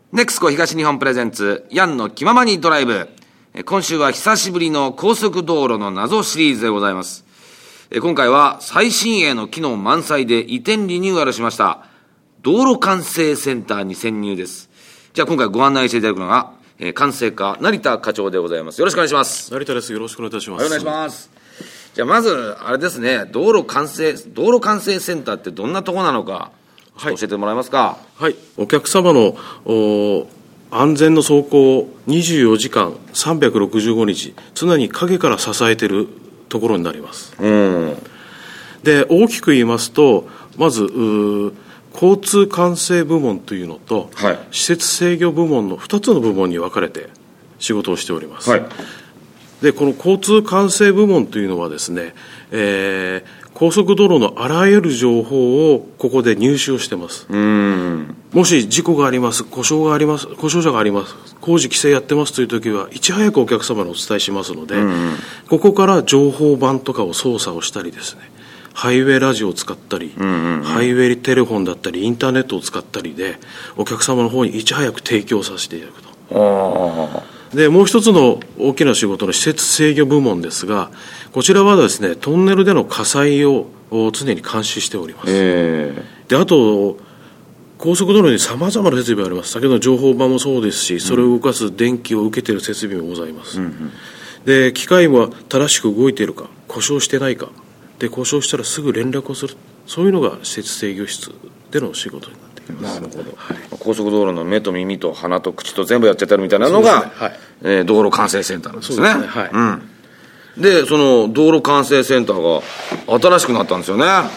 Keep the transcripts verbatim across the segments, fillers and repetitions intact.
ネクスコ東日本プレゼンツヤンの気ままにドライブ。今週は久しぶりの高速道路の謎シリーズでございます。今回は最新鋭の機能満載で移転リニューアルしました道路管制センターに潜入です。じゃあ今回ご案内していただくのが管制課成田課長でございます。よろしくお願いします。 成田です。よろしくお願いいたします。 お願いします。じゃあまずあれですね、道路管制道路管制センターってどんなところなのか教えてもらえますか。 はい、お客様の安全の走行をにじゅうよじかんさんびゃくろくじゅうごにち常に陰から支えているところになります。うんで大きく言いますと、まず交通管制部門というのと、はい、施設制御部門のふたつの部門に分かれて仕事をしております。はい、でこの交通管制部門というのはですね、えー高速道路のあらゆる情報をここで入手をしてます。うーんもし事故があります、故障があります、故障車があります、工事規制やってますという時はいち早くお客様にお伝えしますので、ここから情報板とかを操作をしたりですね、ハイウェイラジオを使ったり、うんうんうん、ハイウェイテレフォンだったりインターネットを使ったりでお客様の方にいち早く提供させていただくと。あでもう一つの大きな仕事の施設制御部門ですが、こちらはですねトンネルでの火災を常に監視しております。えー、であと高速道路にさまざまな設備があります。先ほどの情報板もそうですし、それを動かす電気を受けている設備もございます。うんうん、で機械は正しく動いているか、故障してないかで、故障したらすぐ連絡をする、そういうのが施設制御室での仕事になっています。 なるほど。はい、高速道路の目と耳と鼻と口と全部やっちゃってるみたいなのが、ね、はい、えー、道路管制センターなんですね。そうですね。はい。うん。でその道路管制センターが新しくなったんですよね。はい、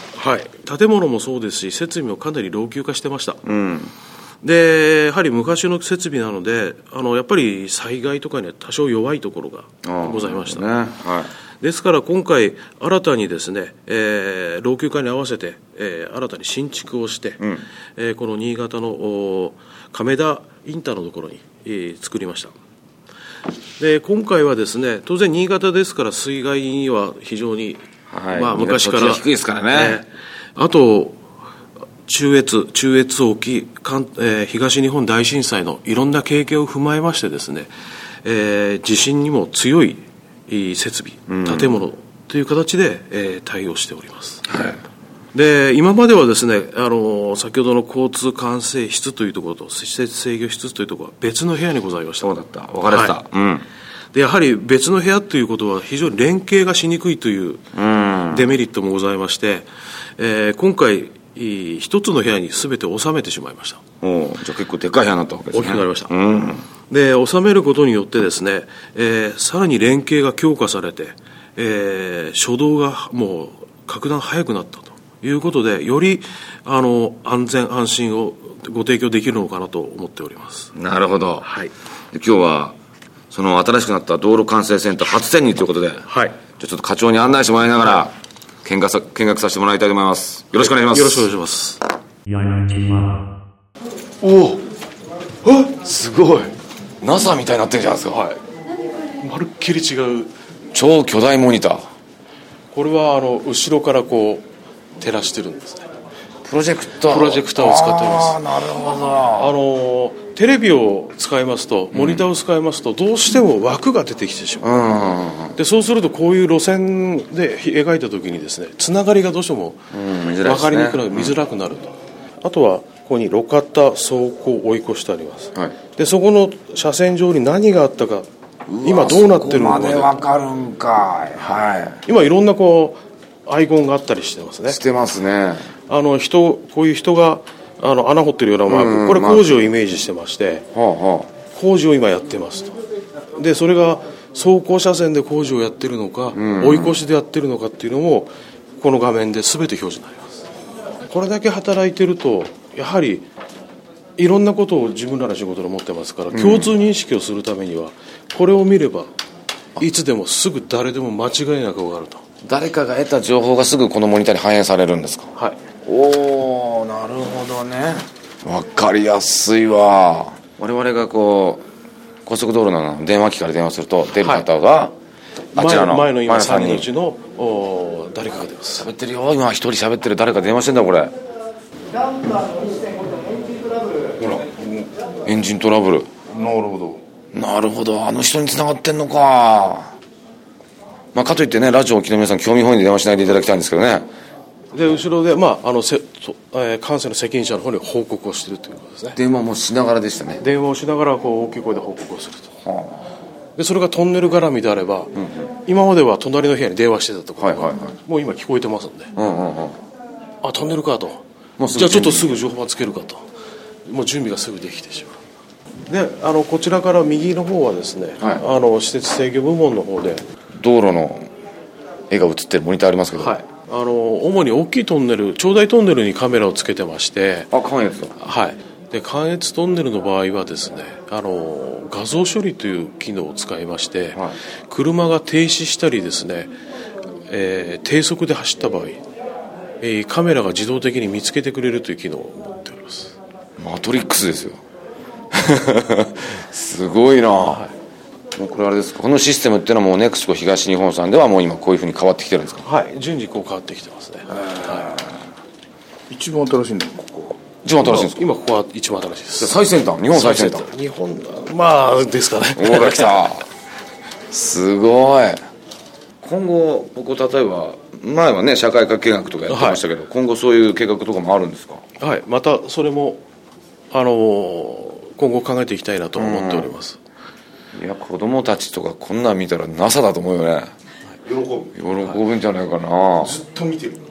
建物もそうですし設備もかなり老朽化してました。うん、でやはり昔の設備なのであのやっぱり災害とかには多少弱いところがございました。ね、はい、ですから今回新たにですね、えー、老朽化に合わせて、えー、新たに新築をして、うん、えー、この新潟の亀田インターのところに、えー、作りました。で今回はですね当然新潟ですから水害には非常に、はい、まあ、昔から低いですからね。 えー、あと中越中越沖、えー、東日本大震災のいろんな経験を踏まえましてですね、えー、地震にも強い設備、うん、建物という形で、えー、対応しております。はい、で今まではですねあの先ほどの交通管制室というところと施設制御室というところは別の部屋にございました。 そうだった、分かれてた。はい、うん、 でやはり別の部屋ということは非常に連携がしにくいというデメリットもございまして、えー、今回一つの部屋に全て収めてしまいました。 おじゃあ結構でかい部屋になったわけですね。 大きくなりました。うん、で収めることによってですね、えー、さらに連携が強化されて、えー、初動がもう格段早くなったということで、よりあの安全安心をご提供できるのかなと思っております。 なるほど。はい、で今日はその新しくなった道路管制センター初潜入ということで、はい、じゃちょっと課長に案内してもらいながら、はい、見学さ、見学させてもらいたいと思います。よろしくお願いします。 よろしくお願いします。 おお、え、すごい ナサ みたいになってるじゃないですか。はい、 まるっきり違う超巨大モニター。 これはあの後ろからこう照らしてるんですね。 プロジェクタープロジェクターを使っております。 ああ、なるほど。 あのテレビを使いますと、モニターを使いますと、うん、どうしても枠が出てきてしまう、うん、でそうするとこういう路線で描いた時にですねつながりがどうしても分かりにくくなる、見づらくなると、うん、あとはここに路肩走行追い越してあります、はい、でそこの車線上に何があったか、今どうなってるのかそこまで分かるんかい、はい、 今いろんなこうアイコンがあったりしてますね。 してますね。 あの人こういう人があの穴掘ってるようなマーク、うん、これ工事をイメージしてまして、はあはあ、工事を今やってますと。でそれが走行車線で工事をやってるのか、うん、追い越しでやってるのかっていうのもこの画面で全て表示になります。これだけ働いてるとやはりいろんなことを自分らの仕事で持ってますから、うん、共通認識をするためにはこれを見ればいつでもすぐ誰でも間違いなく分かると。 誰かが得た情報がすぐこのモニターに反映されるんですか。はい。おお、なるほどね。分かりやすいわ。我々がこう高速道路の電話機から電話すると出る方が、はい、あちらの前の今さんにんのうちのお誰かが出ます。 喋ってるよ、今一人喋ってる。誰か電話してんだこれ。 ナンバーのいってんごでエンジントラブル。ほら、 エンジントラブル。 なるほど。なるほど。あの人に繋がってんのか。まあ、かといってね、ラジオをお聞きの皆さん、興味本位で電話しないでいただきたいんですけどね。 で、後ろで、まあ、あの、せ、えー、管制の責任者の方に報告をしているということですね。 電話もしながらでしたね。 電話をしながら、こう、大きい声で報告をすると。はあ、で、それがトンネル絡みであれば、うんうん、今までは隣の部屋に電話してたとか、はいはいはい、もう今聞こえてますんで、うんうんうん、あ、トンネルかと。もうじゃあちょっとすぐ情報をつけるかと。もう準備がすぐできてしまう。で、あの、こちらから右の方はですね、はい、あの、施設制御部門の方で、 道路の絵が映ってるモニターありますけど、はい、 あの主に大きいトンネル、長大トンネルにカメラをつけてまして、 あ、関越だ。 はい。で、関越トンネルの場合はですね、あの画像処理という機能を使いまして、はい、車が停止したりですね、えー、低速で走った場合、えー、カメラが自動的に見つけてくれるという機能を持っております。 マトリックスですよ。すごいな。はい、もうこれあれですか、このシステムっていうのはもうネクスコ東日本さんではもう今こういうふうに変わってきてるんですか？ はい、順次こう変わってきてますね。はい、一番新しいんだよ、ここ。 一番新しいんですか？ 今ここは一番新しいです。 最先端、日本最先端。 日本、まあですかね。 おー、来た。すごい。今後、ここ例えば前はね社会科計画とかやってましたけど、はい、今後そういう計画とかもあるんですか？ はい、またそれもあのー、今後考えていきたいなと思っております。 いや、子供たちとかこんなん見たら ナサ だと思うよね。 喜ぶ喜ぶんじゃないかな、はい、 ずっと見てる。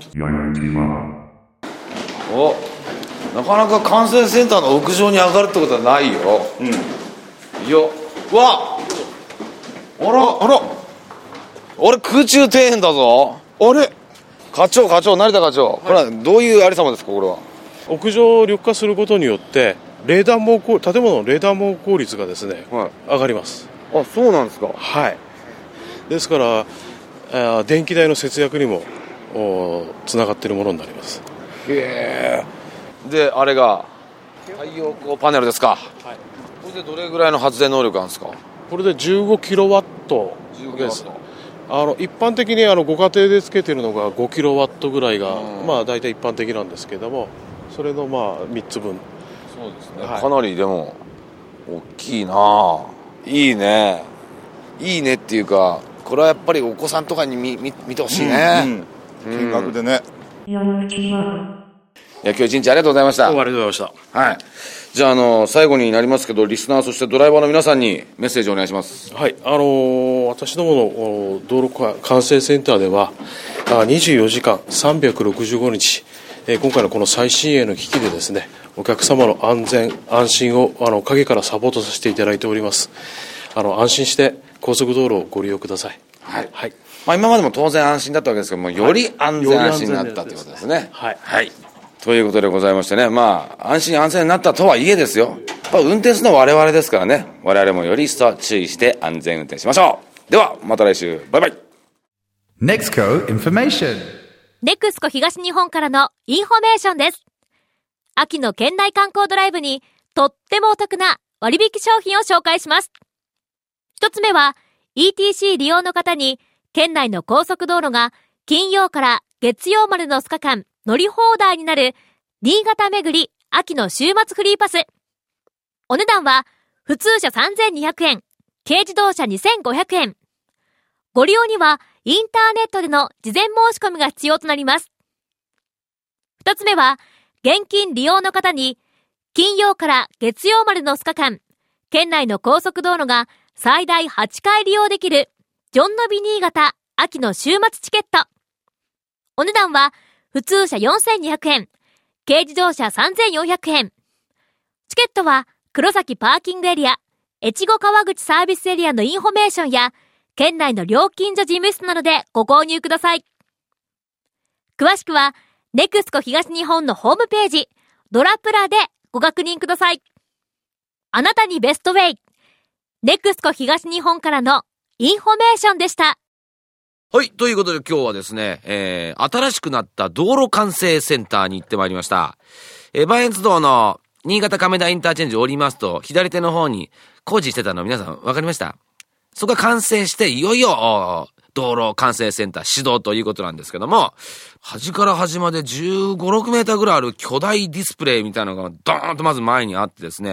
お、なかなか管制センターの屋上に上がるってことはないよ。うん。いや、わっ、あらあら、俺空中庭園だぞ。 あれ、 課長課長、成田課長、はい、これはどういうありさまですか？これは屋上を緑化することによってレーダー毛光、建物のレーダー毛効率がですね、はい、上がります。 あ、そうなんですか。 はい。ですからあ電気代の節約にもつながっているものになります。 へえ。で、あれが太陽光パネルですか。はい。これでどれぐらいの発電能力あるんですか？ これでじゅうごキロワットです。あの一般的にあのご家庭でつけているのがごキロワットぐらいが、うん、まあ大体一般的なんですけども、それのまあみっつぶん。 そうですね、はい、かなりでも大きいな。いいね、いいねっていうか、これはやっぱりお子さんとかに 見, 見, 見てほしいね、うんうん、見学でね。 いや、今日一日ありがとうございました。 ありがとうございました。 はい。じゃあ、あの最後になりますけど、リスナーそしてドライバーの皆さんにメッセージをお願いします。 はい、あのー、私どもの道路管制センターではにじゅうよじかんさんびゃくろくじゅうごにち、えー、今回のこの最新鋭の機器でですね、お客様の安全安心をあの陰からサポートさせていただいております。あの安心して高速道路をご利用ください。 はい、はい。まあ、今までも当然安心だったわけですけども、より安全安心になったということですね。はい、はい、ということでございましてね、まあ安心安全になったとはいえですよ、やっぱ運転するのは我々ですからね、我々もより一層注意して安全運転しましょう。ではまた来週、バイバイ。 ネクスコ Information。 ネクスコ東日本からのインフォメーションです。秋の県内観光ドライブにとってもお得な割引商品を紹介します。一つ目は イーティーシー 利用の方に県内の高速道路が金曜から月曜までのふつかかん乗り放題になる新潟めぐり秋の週末フリーパス。お値段は普通車さんぜんにひゃくえん、軽自動車にせんごひゃくえん。ご利用にはインターネットでの事前申し込みが必要となります。二つ目は現金利用の方に金曜から月曜までのふつかかん県内の高速道路が最大はちかい利用できるジョンノビ新潟秋の週末チケット。お値段は普通車よんせんにひゃくえん、軽自動車さんぜんよんひゃくえん。チケットは黒崎パーキングエリア、越後川口サービスエリアのインフォメーションや県内の料金所事務室などでご購入ください。詳しくはネクスコ東日本のホームページドラプラでご確認ください。あなたにベストウェイ、ネクスコ東日本からのインフォメーションでした。 はい、ということで今日はですね、えー、新しくなった道路管制センターに行ってまいりました。えー、磐越道の新潟亀田インターチェンジを降りますと、左手の方に工事してたの皆さん分かりました？そこが完成して、いよいよ道路管制センター始動ということなんですけども、端から端までじゅうご、ろくメーターぐらいある巨大ディスプレイみたいなのがドーンとまず前にあってですね、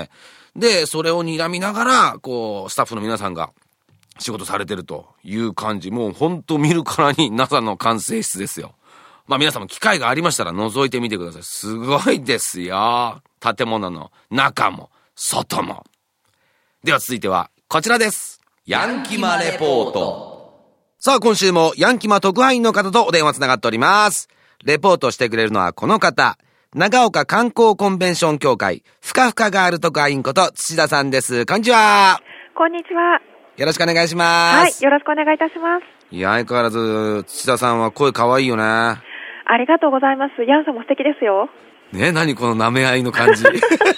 で、それを睨みながら、こう、スタッフの皆さんが仕事されてるという感じ。もうほんと見るからに ナサ の管制室ですよ。まあ皆さんも機会がありましたら覗いてみてください。すごいですよ。建物の中も外も。では続いてはこちらです。ヤンキマレポート。さあ今週もヤンキマ特派員の方とお電話つながっております。レポートしてくれるのはこの方。長岡観光コンベンション協会ふかふかガール特派員こと土田さんです。こんにちは。 こんにちは。 よろしくお願いします。 はい、よろしくお願いいたします。 いや、相変わらず土田さんは声可愛いよね。 ありがとうございます。ヤンさんも素敵ですよ。 ね、何この舐め合いの感じ。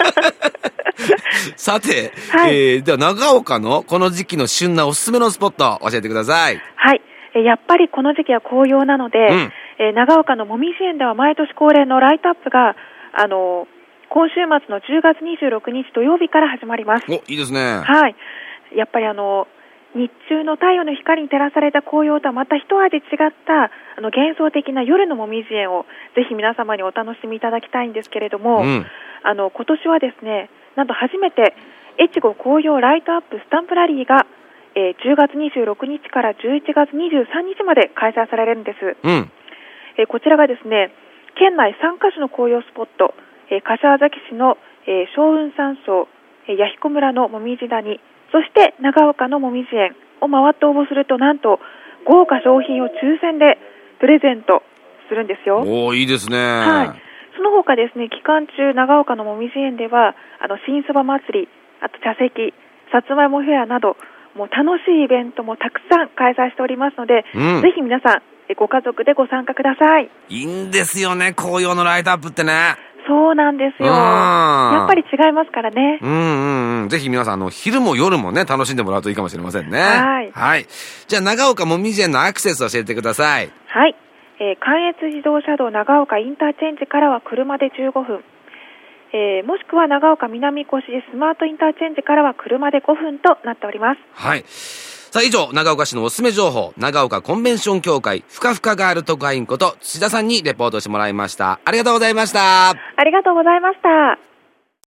さて、 はい、 えー、では長岡のこの時期の旬なおすすめのスポット教えてください。 はい、やっぱりこの時期は紅葉なので、うん、えー、長岡のもみじ園では毎年恒例のライトアップが、あのー、今週末のじゅうがつにじゅうろくにち土曜日から始まります。 お、いいですね。 はい。やっぱりあの日中の太陽の光に照らされた紅葉とはまた一味違ったあの幻想的な夜のもみじ園をぜひ皆様にお楽しみいただきたいんですけれども、うん、あの今年はですね、なんと初めて越後紅葉ライトアップスタンプラリーが、えー、じゅうがつにじゅうろくにちからじゅういちがつにじゅうさんにちまで開催されるんです、 うん、 えー、こちらがですね、県内さんかしょの紅葉スポット、えー、柏崎市の、えー、松雲山荘、えー、弥彦村のもみじ谷、そして長岡のもみじ園を回って応募すると、なんと豪華商品を抽選でプレゼントするんですよ。 おー、いいですね。 はい。その他ですね、期間中長岡のもみじ園ではあの新そば祭り、あと茶席、さつまいもフェアなどもう楽しいイベントもたくさん開催しておりますので、うん、ぜひ皆さんご家族でご参加ください。 いいんですよね、紅葉のライトアップってね。 そうなんですよ。やっぱり違いますからね。 うんうんうん。ぜひ皆さん、あの、昼も夜もね、楽しんでもらうといいかもしれませんね。はい。はい。じゃあ、長岡もみじ園のアクセスを教えてください。 はい。えー、関越自動車道長岡インターチェンジからは車でじゅうごふん。えー、もしくは長岡南越スマートインターチェンジからは車でごふんとなっております。 はい。さあ以上、長岡市のおすすめ情報、長岡コンベンション協会ふかふかガール特派員こと土田さんにレポートしてもらいました。ありがとうございました。 ありがとうございました。